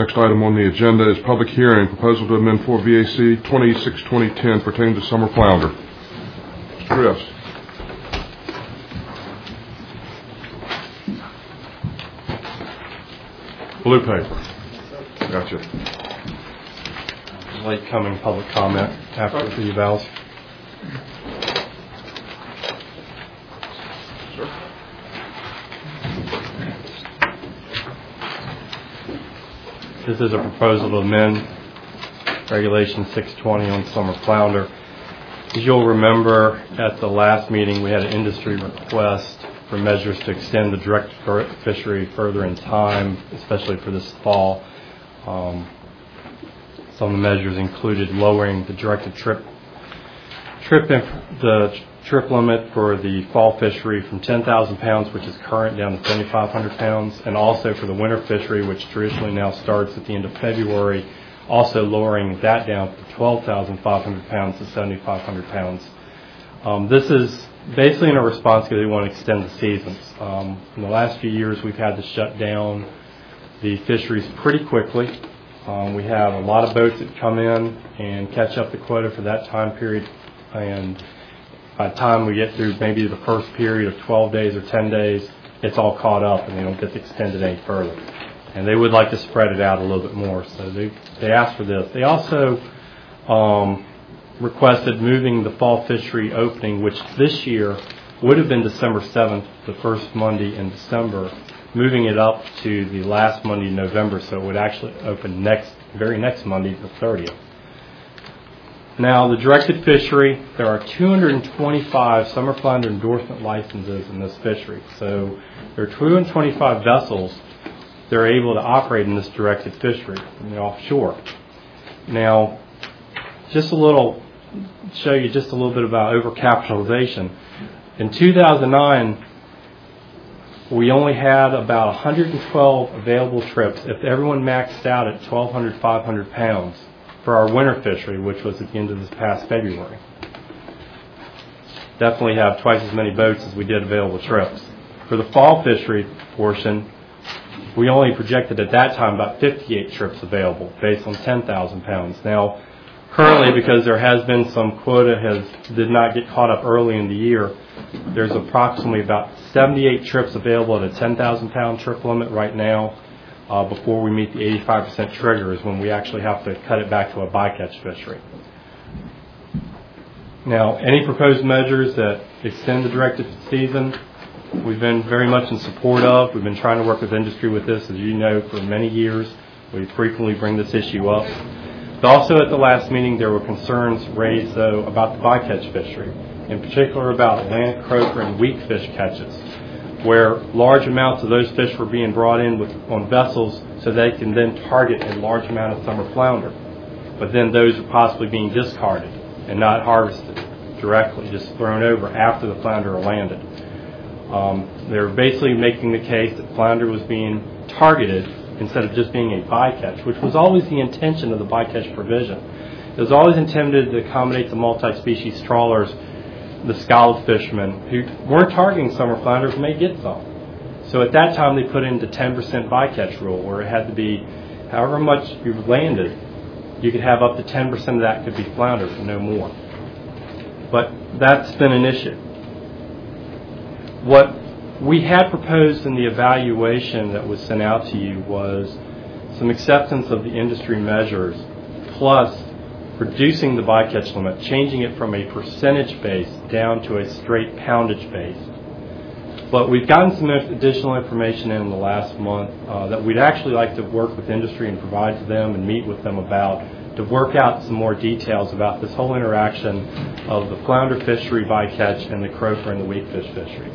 Next item on the agenda is public hearing, proposal to amend 4 VAC 26-2010 pertaining to summer flounder. Mr. Chris. Blue paper. Gotcha. Late coming public comment after the evals. This is a proposal to amend Regulation 620 on summer flounder. As you'll remember, at the last meeting we had an industry request for measures to extend the direct fishery further in time, especially for this fall. Some of the measures included lowering the directed trip limit for the fall fishery from 10,000 pounds, which is current, down to 7,500 pounds, and also for the winter fishery, which traditionally now starts at the end of February, also lowering that down from 12,500 pounds to 7,500 pounds. This is basically in a response because they want to extend the seasons. In the last few years, we've had to shut down the fisheries pretty quickly. We have a lot of boats that come in and catch up the quota for that time period, and by the time we get through maybe the first period of 12 days or 10 days, it's all caught up and they don't get extended any further. And they would like to spread it out a little bit more, so they asked for this. They also requested moving the fall fishery opening, which this year would have been December 7th, the first Monday in December, moving it up to the last Monday in November, so it would actually open very next Monday, the 30th. Now, the directed fishery, there are 225 summer flounder endorsement licenses in this fishery. So there are 225 vessels that are able to operate in this directed fishery offshore. Now, show you just a little bit about overcapitalization. In 2009, we only had about 112 available trips if everyone maxed out at 500 pounds for our winter fishery, which was at the end of this past February. Definitely have twice as many boats as we did available trips. For the fall fishery portion, we only projected at that time about 58 trips available based on 10,000 pounds. Now, currently, because there has been some quota did not get caught up early in the year, there's approximately about 78 trips available at a 10,000 pound trip limit right now. Before we meet the 85% trigger is when we actually have to cut it back to a bycatch fishery. Now, any proposed measures that extend the directed season, we've been very much in support of. We've been trying to work with industry with this, as you know, for many years. We frequently bring this issue up. But also at the last meeting, there were concerns raised, though, about the bycatch fishery, in particular about land croaker and weak fish catches, where large amounts of those fish were being brought in on vessels so they can then target a large amount of summer flounder. But then those are possibly being discarded and not harvested directly, just thrown over after the flounder are landed. They're basically making the case that flounder was being targeted instead of just being a bycatch, which was always the intention of the bycatch provision. It was always intended to accommodate the multi-species trawlers, the scallop fishermen who weren't targeting summer flounders may get some. So at that time they put in the 10% bycatch rule, where it had to be however much you landed, you could have up to 10% of that could be flounder, and no more. But that's been an issue. What we had proposed in the evaluation that was sent out to you was some acceptance of the industry measures, plus reducing the bycatch limit, changing it from a percentage base down to a straight poundage base. But we've gotten some additional information in the last month that we'd actually like to work with industry and provide to them and meet with them about, to work out some more details about this whole interaction of the flounder fishery bycatch and the croaker and the weak fish fisheries.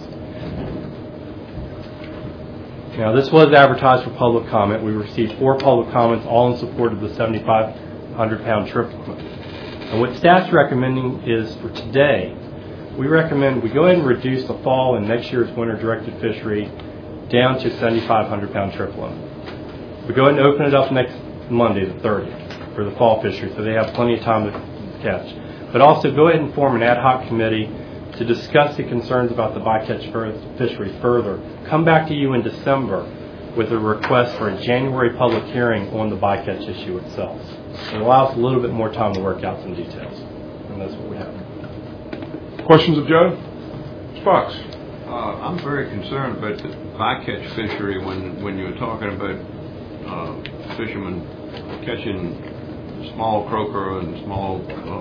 Now, this was advertised for public comment. We received 4 public comments, all in support of the 7,500 pound trip limit. And what staff's recommending is, for today, we recommend we go ahead and reduce the fall and next year's winter directed fishery down to 7,500 pound trip limit. We go ahead and open it up next Monday, the 30th, for the fall fishery, so they have plenty of time to catch. But also go ahead and form an ad hoc committee to discuss the concerns about the bycatch fishery further. Come back to you in December with a request for a January public hearing on the bycatch issue itself. It allows a little bit more time to work out some details, and that's what we have. Questions of Joe? Mr. Fox. I'm very concerned about the bycatch fishery when you're talking about fishermen catching small croaker and small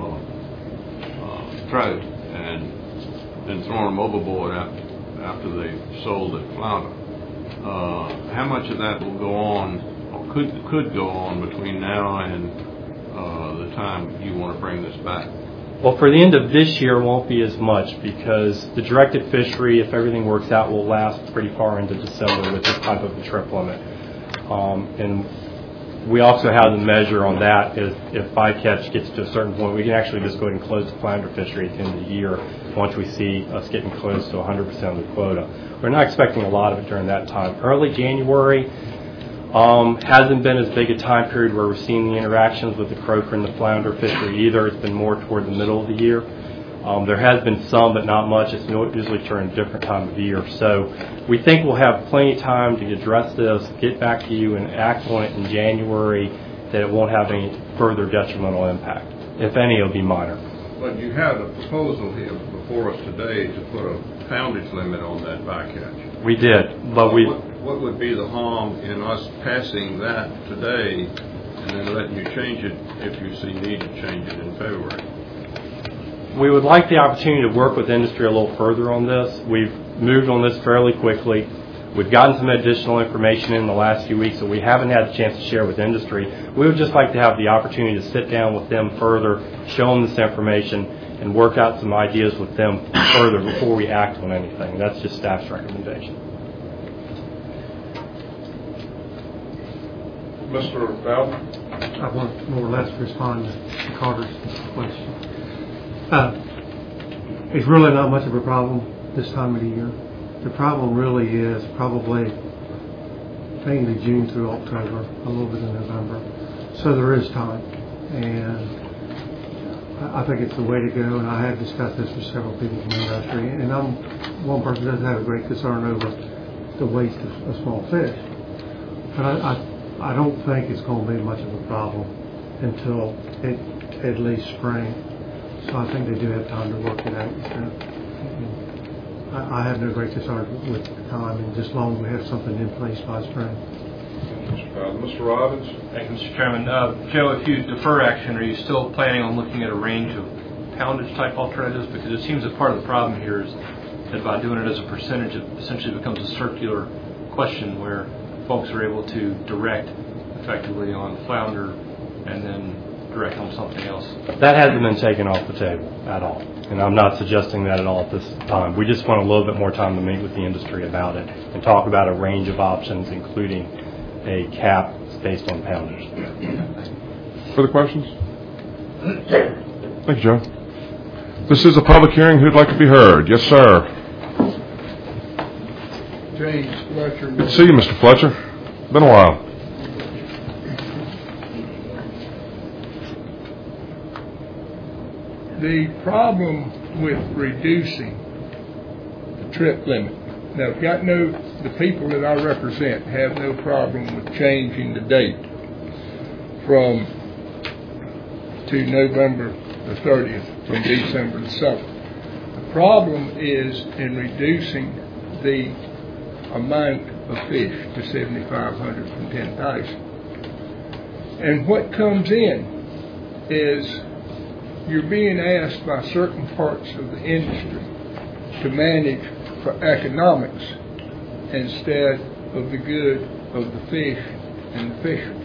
trout and then throwing them overboard after they sold the flounder. How much of that will go on, or could go on between now and the time you want to bring this back? Well, for the end of this year, it won't be as much because the directed fishery, if everything works out, will last pretty far into December with this type of a trip limit. And we also have the measure on that. If bycatch gets to a certain point, we can actually just go ahead and close the flounder fishery at the end of the year once we see us getting close to 100% of the quota. We're not expecting a lot of it during that time. Early January hasn't been as big a time period where we're seeing the interactions with the croaker and the flounder fishery either. It's been more toward the middle of the year. There has been some, but not much. It's usually during a different time of year. So we think we'll have plenty of time to address this, get back to you, and act on it in January, that it won't have any further detrimental impact. If any, it'll be minor. But you have a proposal here before us today to put a poundage limit on that bycatch. We did, but What would be the harm in us passing that today and then letting you change it if you see need to change it in February? we would like the opportunity to work with industry a little further on this. We've moved on this fairly quickly. We've gotten some additional information in the last few weeks that we haven't had a chance to share with industry. We would just like to have the opportunity to sit down with them further, show them this information, and work out some ideas with them further before we act on anything. That's just staff's recommendation. Mr. Bowden? I want more or less to respond to Carter's question. It's really not much of a problem this time of the year. The problem really is probably mainly June through October, a little bit in November. So there is time, and I think it's the way to go. And I have discussed this with several people from the industry, and I'm one person that doesn't have a great concern over the waste of small fish. But I don't think it's going to be much of a problem until at least spring. So I think they do have time to work it out. I have no great concern with the time, and just long as we have something in place by spring. Mr. Robbins? Thank you, Mr. Chairman. Joe, if you defer action, are you still planning on looking at a range of poundage-type alternatives? Because it seems that part of the problem here is that by doing it as a percentage, it essentially becomes a circular question where folks are able to direct effectively on flounder and then direct on something else. That hasn't been taken off the table at all, and I'm not suggesting that at all at this time. We just want a little bit more time to meet with the industry about it and talk about a range of options, including a cap based on poundage. Further questions? Thank you, Joe. This is a public hearing. Who'd like to be heard? Yes, sir. James Fletcher. Good to see you, Mr. Fletcher. Been a while. The problem with reducing the trip limit. Now, the people that I represent have no problem with changing the date to November the 30th from December the 7th. The problem is in reducing the amount of fish to 7,500 from 10,000. And what comes in is you're being asked by certain parts of the industry to manage for economics instead of the good of the fish and the fishermen.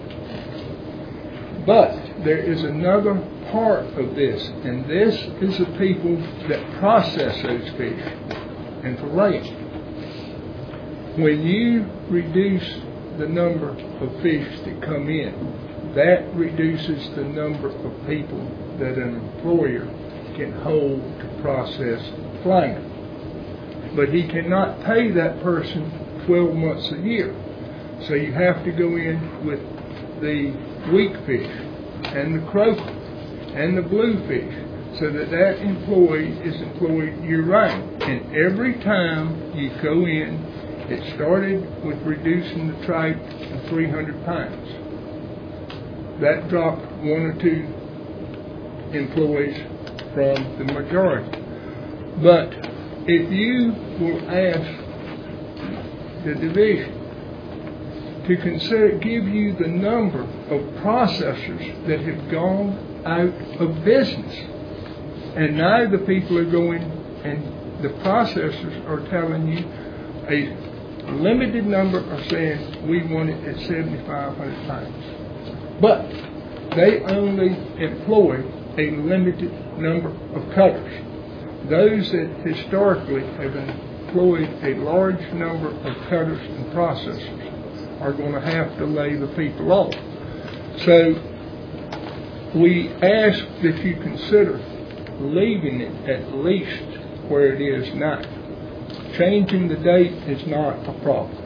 But there is another part of this, and this is the people that process those fish and fillet them. When you reduce the number of fish that come in, that reduces the number of people that an employer can hold to process flounder. But he cannot pay that person 12 months a year. So you have to go in with the weak fish and the croaker and the bluefish so that employee is employed year-round. And every time you go in It started with reducing the trout to 300 pounds. That dropped 1 or 2 employees from the majority. But if you will ask the division to consider, give you the number of processors that have gone out of business, and now the people are going, and the processors are telling you a limited number are saying we want it at 7,500 pounds, but they only employ a limited number of cutters. Those that historically have employed a large number of cutters and processors are going to have to lay the people off. So we ask that you consider leaving it at least where it is now. Changing the date is not a problem.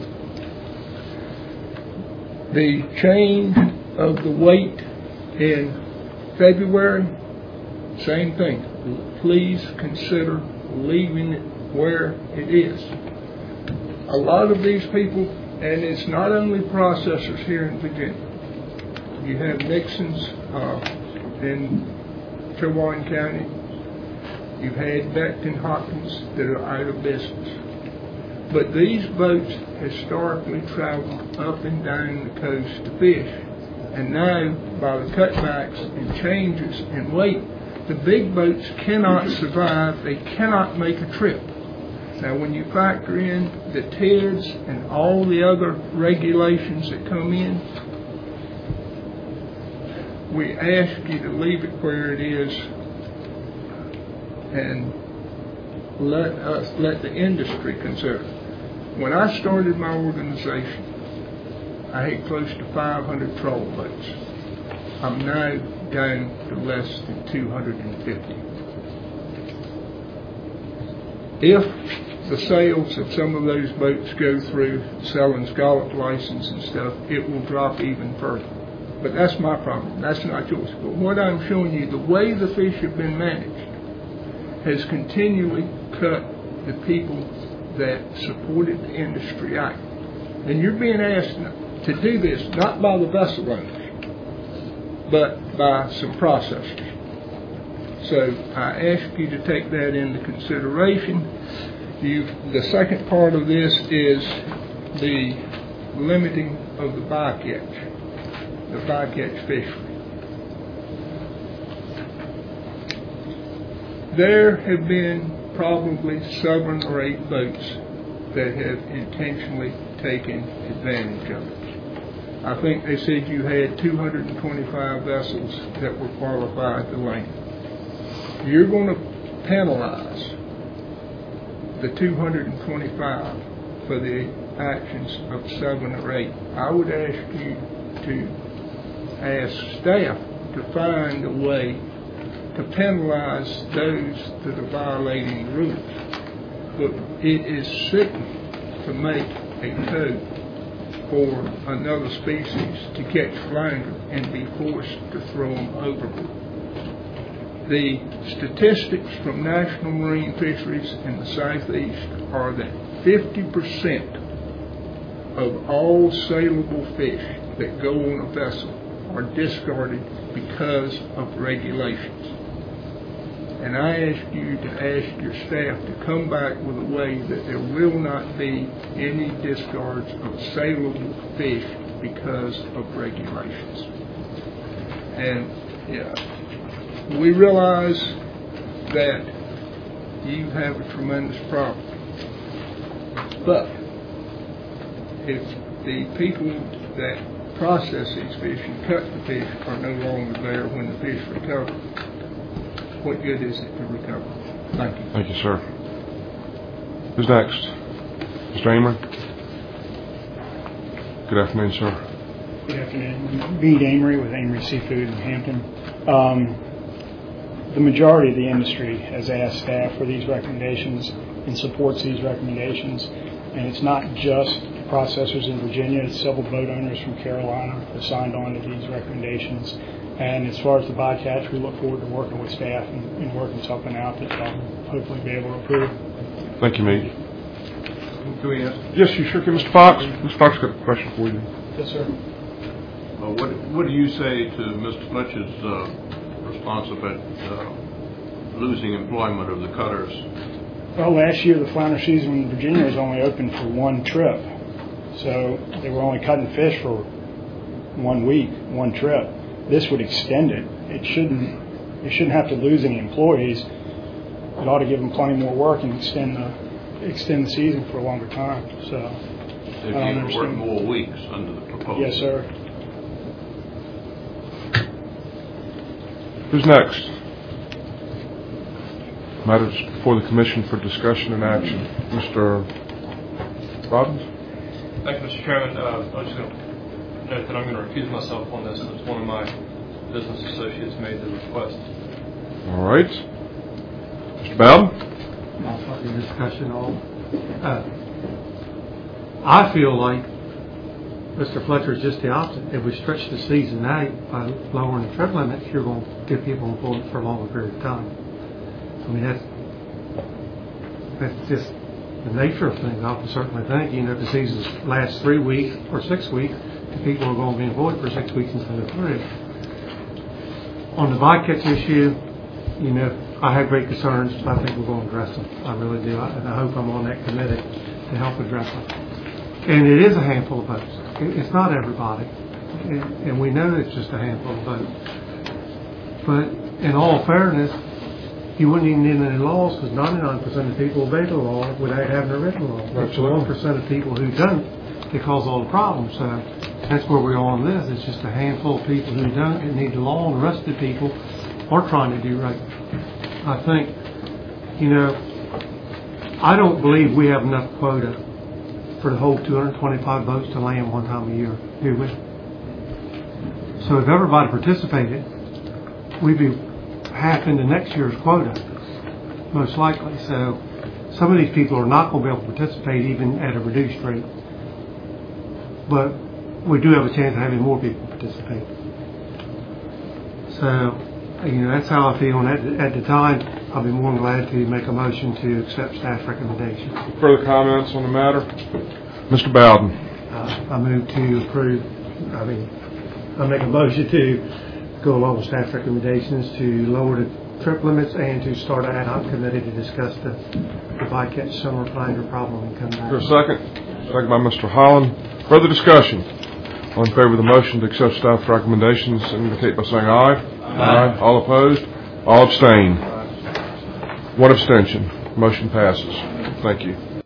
The change of the weight in February, same thing. Please consider leaving it where it is. A lot of these people, and it's not only processors here in Virginia. You have Nixon's in Trewine County. You've had Beckton Hopkins that are out of business. But these boats historically travel up and down the coast to fish. And now, by the cutbacks and changes in weight, the big boats cannot survive. They cannot make a trip. Now, when you factor in the TIDS and all the other regulations that come in, we ask you to leave it where it is and let the industry consider. When I started my organization, I had close to 500 troll boats. I'm now down to less than 250. If the sales of some of those boats go through selling scallop license and stuff, it will drop even further. But that's my problem. That's not yours. But what I'm showing you, the way the fish have been managed has continually cut the people that supported the industry out. And you're being asked to do this not by the vessel owners, but by some processors. So I ask you to take that into consideration. The second part of this is the limiting of the bycatch fishery. There have been probably 7 or 8 boats that have intentionally taken advantage of it. I think they said you had 225 vessels that were qualified to land. You're going to penalize the 225 for the actions of 7 or 8. I would ask you to ask staff to find a way to penalize those that are violating the rules. But it is sickening to make a code for another species to catch flounder and be forced to throw them overboard. The statistics from National Marine Fisheries in the Southeast are that 50% of all saleable fish that go on a vessel are discarded because of regulations. And I ask you to ask your staff to come back with a way that there will not be any discards of saleable fish because of regulations. And we realize that you have a tremendous problem. But if the people that process these fish and cut the fish are no longer there when the fish recover, what good is it to recover? Thank you. Thank you, sir. Who's next? Mr. Amory? Good afternoon, sir. Good afternoon. Reed Amory with Amory Seafood in Hampton. The majority of the industry has asked staff for these recommendations and supports these recommendations. And it's not just processors in Virginia, it's several boat owners from Carolina have signed on to these recommendations. And as far as the bycatch, we look forward to working with staff and working something out that hopefully be able to approve. Thank you, Meade. Can we ask? Yes, you sure can, Mr. Fox. Mr. Fox got a question for you. Yes, sir. What do you say to Mr. Fletcher's response about losing employment of the cutters? Well, last year the flounder season in Virginia was only open for one trip. So they were only cutting fish for 1 week, one trip. This would extend it. It shouldn't have to lose any employees. It ought to give them plenty more work and extend the season for a longer time. So If you could work more weeks under the proposal. Yes, sir. Who's next? Matters before the commission for discussion and action. Mr. Robbins? Thank you, Mr. Chairman. I was just going to note that I'm going to recuse myself on this since one of my business associates made the request. All right. Mr. Bowden? I'll start the discussion on. I feel like Mr. Fletcher is just the opposite. If we stretch the season out by lowering the trip limits, you're going to give people employment for a longer period of time. I mean, that's just the nature of things. I would certainly think, if the season lasts 3 weeks or 6 weeks, the people are going to be employed for 6 weeks instead of 3. On the bycatch issue, I have great concerns. I think we're going to address them. I really do. And I hope I'm on that committee to help address them. And it is a handful of votes. It's not everybody. And we know it's just a handful of votes. But in all fairness, you wouldn't even need any laws because 99% of people obey the law without having a written law. It's 1% of people who don't that cause all the problems. So that's where we are on this. It's just a handful of people who don't that need the law, and the rest of the people are trying to do right. I think, I don't believe we have enough quota for the whole 225 boats to land one time a year, do we? So if everybody participated, we'd be half into next year's quota, most likely. So some of these people are not going to be able to participate even at a reduced rate. But we do have a chance of having more people participate. So, that's how I feel. And at the time, I'll be more than glad to make a motion to accept staff recommendation. Further comments on the matter? Mr. Bowden? I move to approve. I make a motion to go along with staff recommendations to lower the trip limits and to start an ad hoc committee to discuss the bycatch summer flounder problem and come back. For a second? Second by Mr. Holland. Further discussion? All in favor of the motion to accept staff recommendations, indicate by saying aye. Aye. All opposed? All abstain. One abstention. Motion passes. Thank you.